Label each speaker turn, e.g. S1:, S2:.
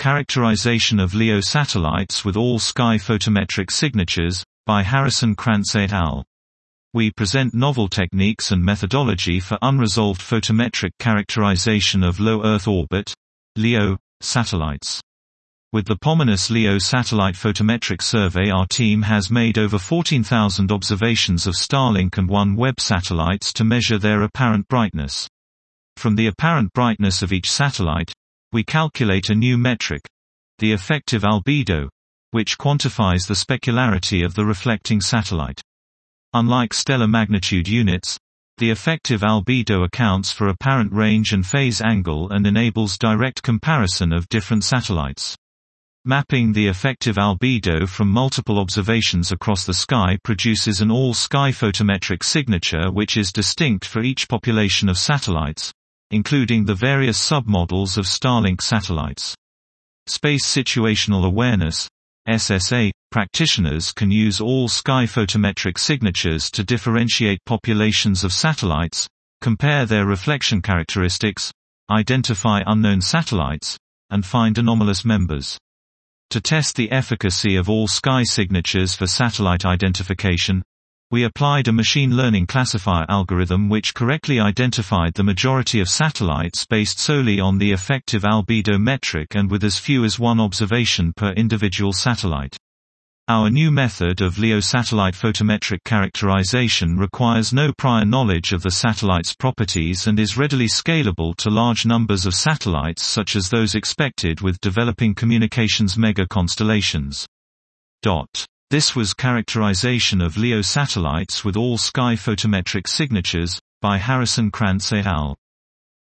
S1: Characterization of LEO Satellites with All-Sky Photometric Signatures, by Harrison Krantz et al. We present novel techniques and methodology for unresolved photometric characterization of low Earth orbit (LEO) satellites. With the POMONUS LEO Satellite Photometric Survey, our team has made over 14,000 observations of Starlink and OneWeb satellites to measure their apparent brightness. From the apparent brightness of each satellite, we calculate a new metric, the effective albedo, which quantifies the specularity of the reflecting satellite. Unlike stellar magnitude units, the effective albedo accounts for apparent range and phase angle and enables direct comparison of different satellites. Mapping the effective albedo from multiple observations across the sky produces an all-sky photometric signature which is distinct for each population of satellites, including the various submodels of Starlink satellites. Space Situational Awareness (SSA) practitioners can use all-sky photometric signatures to differentiate populations of satellites, compare their reflection characteristics, identify unknown satellites, and find anomalous members. To test the efficacy of all-sky signatures for satellite identification, we applied a machine learning classifier algorithm which correctly identified the majority of satellites based solely on the effective albedo metric and with as few as one observation per individual satellite. Our new method of LEO satellite photometric characterization requires no prior knowledge of the satellite's properties and is readily scalable to large numbers of satellites such as those expected with developing communications mega-constellations. This was Characterization of LEO Satellites with All-Sky Photometric Signatures, by Harrison Krantz et al.